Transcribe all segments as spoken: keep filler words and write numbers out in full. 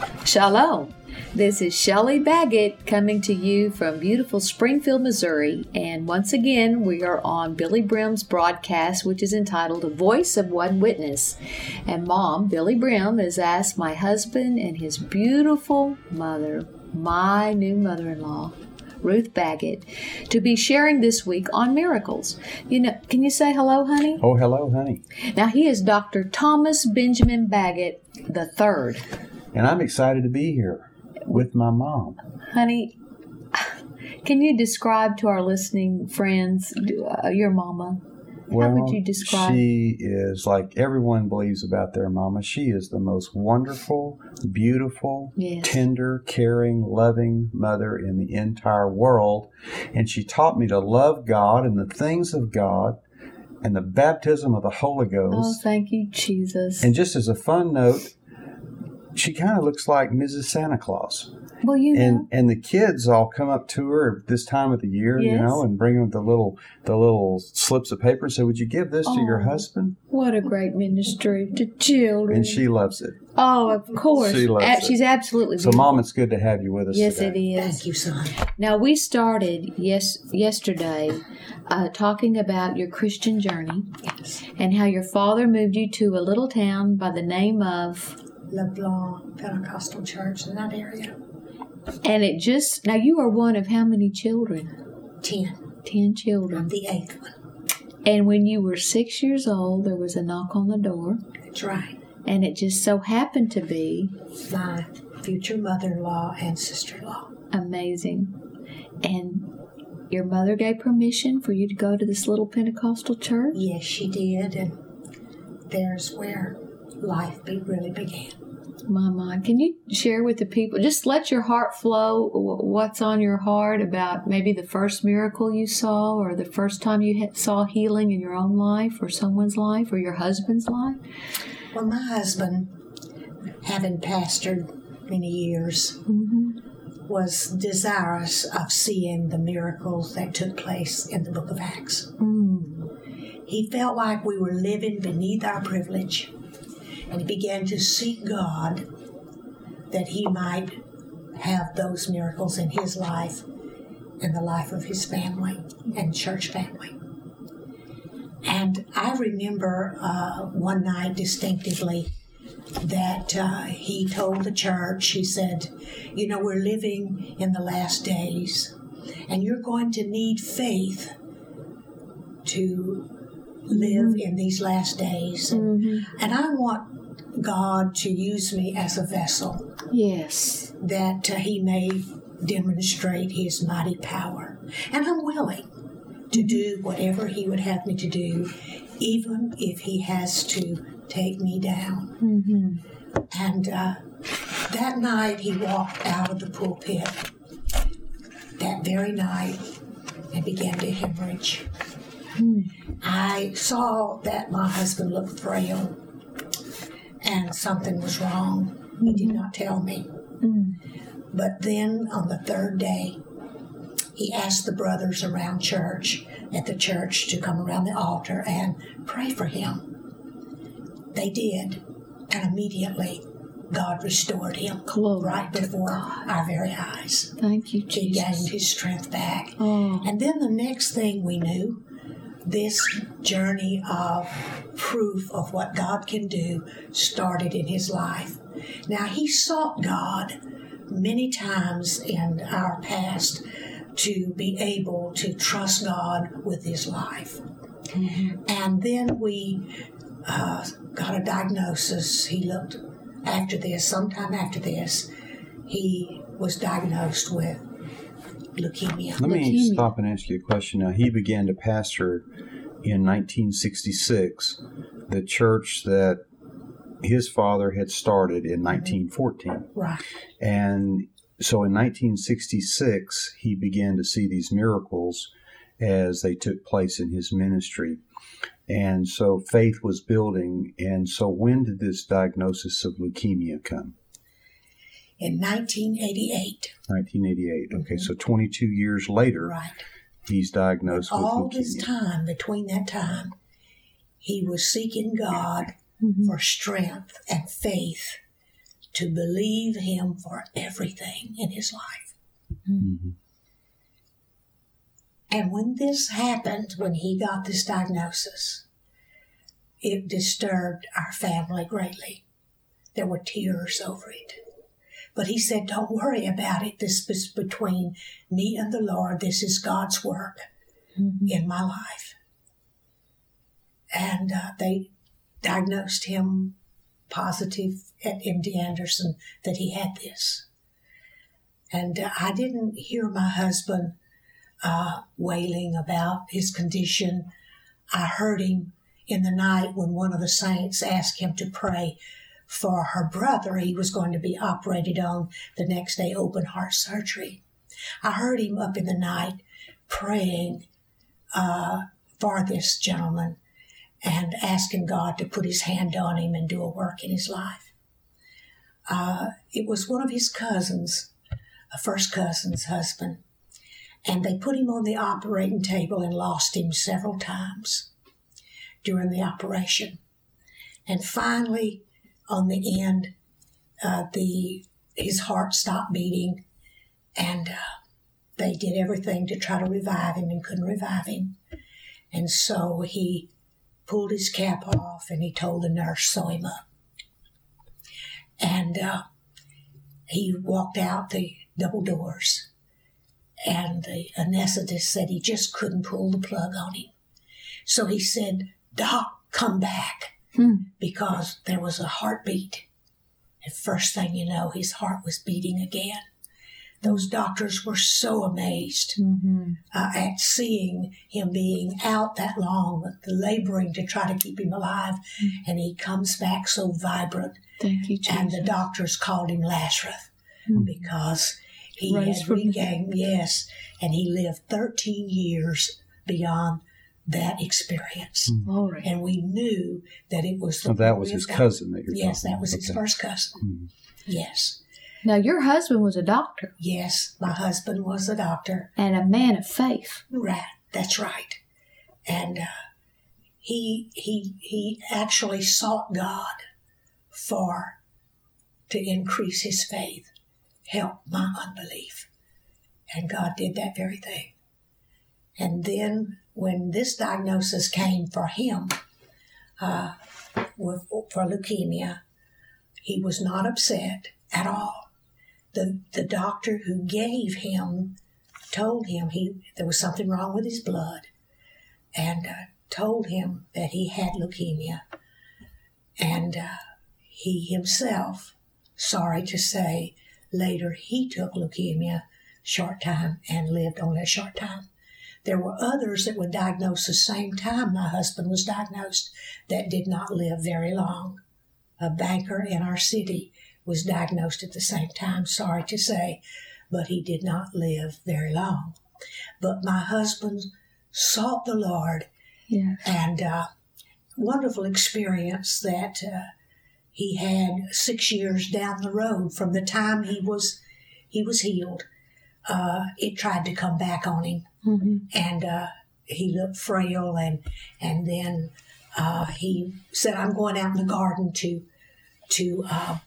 Shalom. This is Shelley Baggett coming to you from beautiful Springfield, Missouri. And once again, we are on Billy Brim's broadcast, which is entitled The Voice of One Witness. And Mom, Billy Brim, has asked my husband and his beautiful mother, my new mother-in-law, Ruth Baggett, to be sharing this week on miracles. You know, can you say hello, honey? Oh, hello, honey. Now, he is Doctor Thomas Benjamin Baggett the third. And I'm excited to be here with my mom. Honey, can you describe to our listening friends uh, your mama? Well, How would you describe? She is, like everyone believes about their mama, she is the most wonderful, beautiful, yes. tender, caring, loving mother in the entire world. And she taught me to love God and the things of God and the baptism of the Holy Ghost. Oh, thank you, Jesus. And just as a fun note, she kind of looks like Missus Santa Claus. Well, you know. And and the kids all come up to her this time of the year, yes. you know, and bring them the little the little slips of paper and say, "Would you give this oh, to your husband?" What a great ministry to children. And she loves it. Oh, of course. She loves a- it. She's absolutely So, beautiful. Mom, it's good to have you with us yes, today. it is. Thank you, son. Now, we started yes yesterday uh, talking about your Christian journey Yes. and how your father moved you to a little town by the name of... LeBlanc Pentecostal Church in that area. And it just... Now, you are one of how many children? Ten. Ten I'm children. the eighth one. And when you were six years old, there was a knock on the door. That's right. And it just so happened to be... My future mother-in-law and sister-in-law. Amazing. And your mother gave permission for you to go to this little Pentecostal church? Yes, she did. And there's where life be, really began. Mama, can you share with the people, just let your heart flow what's on your heart about maybe the first miracle you saw or the first time you saw healing in your own life or someone's life or your husband's life? Well, my husband, having pastored many years, Mm-hmm. was desirous of seeing the miracles that took place in the book of Acts. Mm. He felt like we were living beneath our privilege, and he began to seek God that he might have those miracles in his life and the life of his family and church family. And I remember uh, one night distinctively that uh, he told the church, he said, you know, we're living in the last days, and you're going to need faith to live Mm-hmm. in these last days. Mm-hmm. And I want God to use me as a vessel Yes. that uh, he may demonstrate his mighty power. And I'm willing to do whatever he would have me to do, even if he has to take me down. Mm-hmm. And uh, that night he walked out of the pulpit that very night and began to hemorrhage. Mm. I saw that my husband looked frail and something was wrong. He did not tell me. Mm. But then on the third day, he asked the brothers around church, at the church, to come around the altar and pray for him. They did, and immediately God restored him Glory right to before God. our very eyes. Thank you, He gained Jesus. his strength back. Oh. And then the next thing we knew, this journey of proof of what God can do started in his life. Now, he sought God many times in our past to be able to trust God with his life. Mm-hmm. And then we uh, got a diagnosis. He looked after this, sometime after this, he was diagnosed with leukemia. Let me Leukemia. stop and ask you a question. Now, he began to pastor in nineteen sixty-six, the church that his father had started in nineteen fourteen. Right. And so in nineteen sixty-six, he began to see these miracles as they took place in his ministry. And so faith was building. And so when did this diagnosis of leukemia come? In nineteen eighty-eight. nineteen eighty-eight. Okay, Mhm. so twenty-two years later, Right. he's diagnosed with All leukemia. this time, between that time, he was seeking God Mm-hmm. for strength and faith to believe him for everything in his life. Mm-hmm. And when this happened, when he got this diagnosis, it disturbed our family greatly. There were tears over it. But he said, don't worry about it. This is between me and the Lord. This is God's work mm-hmm. in my life. And uh, they diagnosed him positive at M D Anderson that he had this. And uh, I didn't hear my husband uh, wailing about his condition. I heard him in the night when one of the saints asked him to pray for her brother. He was going to be operated on the next day, open heart surgery. I heard him up in the night praying uh, for this gentleman and asking God to put his hand on him and do a work in his life. Uh, it was one of his cousins, a first cousin's husband, and they put him on the operating table and lost him several times during the operation. And finally, on the end, uh, the his heart stopped beating, and uh, they did everything to try to revive him and couldn't revive him. And so he pulled his cap off and he told the nurse, sew him up. And uh, he walked out the double doors, and the anesthetist said he just couldn't pull the plug on him. So he said, Doc, come back. Hmm. Because there was a heartbeat. And first thing you know, his heart was beating again. Those doctors were so amazed mm-hmm. uh, at seeing him being out that long, laboring to try to keep him alive. Mm-hmm. And he comes back so vibrant. Thank you, Jesus. And the doctors called him Lazarus mm-hmm. because he Rise had regained, yes, and he lived thirteen years beyond that experience. Glory. And we knew that it was the so that was his God. cousin that you're Yes, talking that was about. his Okay. first cousin. Mm-hmm. Yes. Now, your husband was a doctor. Yes, my husband was a doctor. And a man of faith. Right, that's right. And uh, he he he actually sought God for to increase his faith, help my unbelief. And God did that very thing. And then when this diagnosis came for him uh, with, for leukemia, he was not upset at all. The the doctor who gave him told him he there was something wrong with his blood, and uh, told him that he had leukemia. And uh, he himself, sorry to say, later he took leukemia short time and lived only a short time. There were others that were diagnosed the same time my husband was diagnosed that did not live very long. A banker in our city was diagnosed at the same time, sorry to say, but he did not live very long. But my husband sought the Lord, yes. and uh, wonderful experience that uh, he had six years down the road from the time he was he was healed. Uh, it tried to come back on him. Mm-hmm. And uh, he looked frail, and and then uh, he said, "I'm going out in the garden to to uh,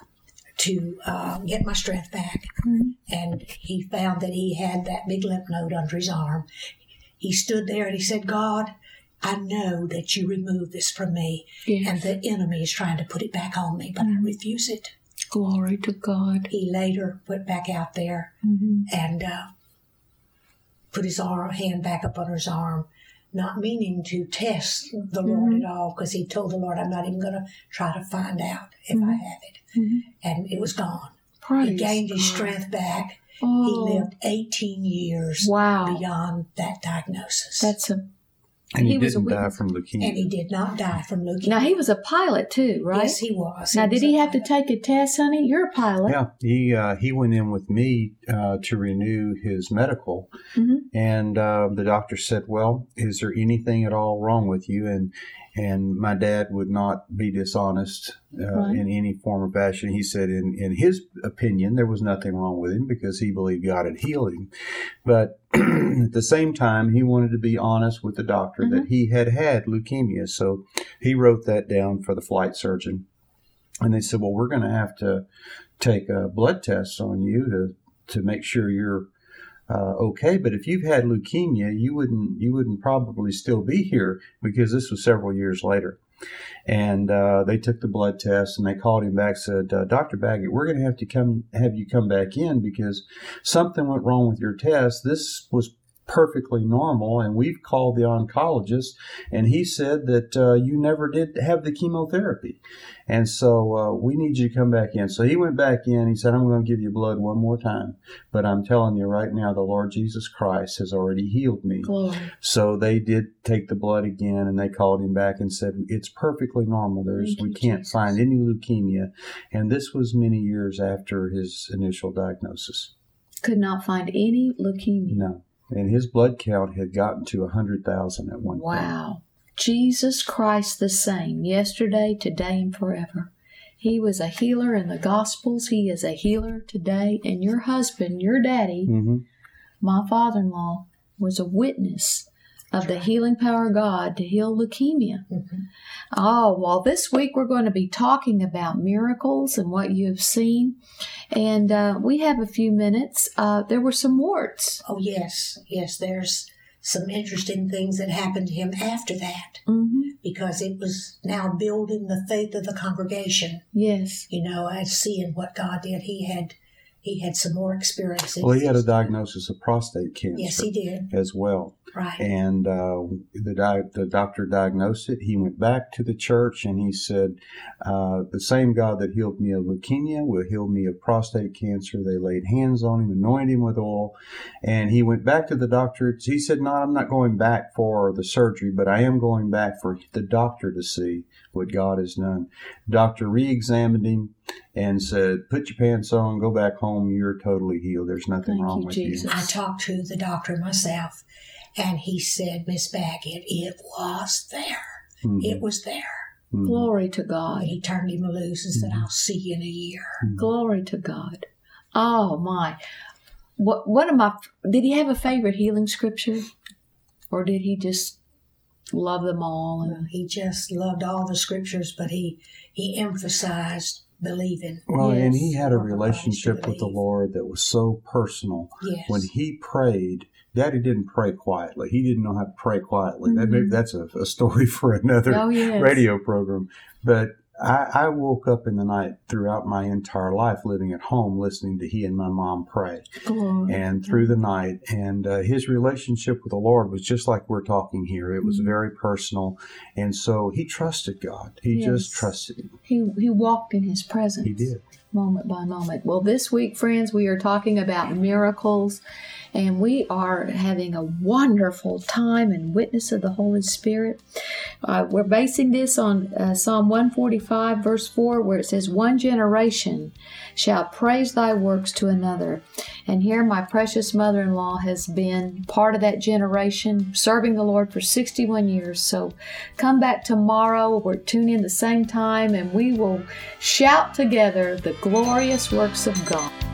to uh, get my strength back." Mm-hmm. And he found that he had that big lymph node under his arm. He stood there and he said, "God, I know that you removed this from me, yes. and the enemy is trying to put it back on me, but mm-hmm. I refuse it." Glory to God. He later went back out there mm-hmm. and uh, put his arm, hand back up on his arm, not meaning to test the mm-hmm. Lord at all, because he told the Lord, "I'm not even going to try to find out if mm-hmm. I have it." Mm-hmm. And it was gone. Praise he gained God. his strength back. Oh. He lived eighteen years wow. beyond that diagnosis. That's a And he, he was didn't a die from leukemia. And he did not die from leukemia. Now, he was a pilot, too, right? Yes, he was. Now, he did was he a have to pilot. take a test, honey? You're a pilot. Yeah, he uh, he went in with me uh, to renew his medical, mm-hmm. and uh, the doctor said, "Well, is there anything at all wrong with you?" And and my dad would not be dishonest uh, right. in any form or fashion. He said, in in his opinion, there was nothing wrong with him because he believed God had healed him, but at the same time, he wanted to be honest with the doctor mm-hmm. that he had had leukemia. So he wrote that down for the flight surgeon. And they said, well, we're going to have to take a blood test on you to, to make sure you're uh, okay. But if you've had leukemia, you wouldn't you wouldn't probably still be here, because this was several years later. And uh, they took the blood test, and they called him back, said, uh, Doctor Baggett, we're going to have to come have you come back in because something went wrong with your test. This was perfectly normal, and we've called the oncologist, and he said that uh, you never did have the chemotherapy, and so uh, we need you to come back in. So he went back in. He said, I'm going to give you blood one more time, but I'm telling you right now, the Lord Jesus Christ has already healed me. Glory. So they did take the blood again, and they called him back and said, it's perfectly normal. There's Thank we you, can't Jesus. find any leukemia, and this was many years after his initial diagnosis. Could not find any leukemia. No. And his blood count had gotten to one hundred thousand at one point. Wow. Jesus Christ the same, yesterday, today, and forever. He was a healer in the Gospels. He is a healer today. And your husband, your daddy, Mm-hmm. my father-in-law, was a witness of the healing power of God to heal leukemia. Mm-hmm. Oh, well, this week we're going to be talking about miracles and what you have seen. And uh, we have a few minutes. Uh, there were some warts. Oh, yes. Yes, there's some interesting things that happened to him after that, Mm-hmm. because it was now building the faith of the congregation. Yes. You know, as seeing what God did, he had he had some more experiences. Well, he had a diagnosis of prostate cancer. Yes, he did. As well. Right. And uh, the di- the doctor diagnosed it. He went back to the church and he said, uh, the same God that healed me of leukemia will heal me of prostate cancer. They laid hands on him, anointed him with oil. And he went back to the doctor. He said, no, I'm not going back for the surgery, but I am going back for the doctor to see what God has done. The doctor re-examined him and said, put your pants on, go back home. You're totally healed. There's nothing Thank wrong you, with Jesus. I talked to the doctor myself, and he said, Miss Baggett, it was there. you. Mhm. It was there. Mhm. Glory to God. He turned him loose and said, Mhm. I'll see you in a year. Glory to God. Oh, my. What, what am I, did he have a favorite healing scripture? Or did he just love them all? Well, And he just loved all the scriptures, but he, he emphasized believing. Well, and Yes. he had a For Christ to relationship with the believe. Lord that was so personal. Yes. When he prayed, Daddy didn't pray quietly. He didn't know how to pray quietly. That Mhm. maybe that's a, a story for another Oh, yes. radio program. But I, I woke up in the night throughout my entire life living at home listening to he and my mom pray. glory. And through the night, and uh, his relationship with the Lord was just like we're talking here. It was Mhm. very personal. And so he trusted God. He Yes. just trusted him. He, he walked in his presence. He did. Moment by moment. Well, this week, friends, we are talking about miracles, and we are having a wonderful time in witness of the Holy Spirit. Uh, we're basing this on uh, Psalm one forty-five, verse four, where it says, one generation shall praise thy works to another. And here my precious mother-in-law has been part of that generation, serving the Lord for sixty-one years. So come back tomorrow. We're tuned in the same time, and we will shout together the glorious works of God.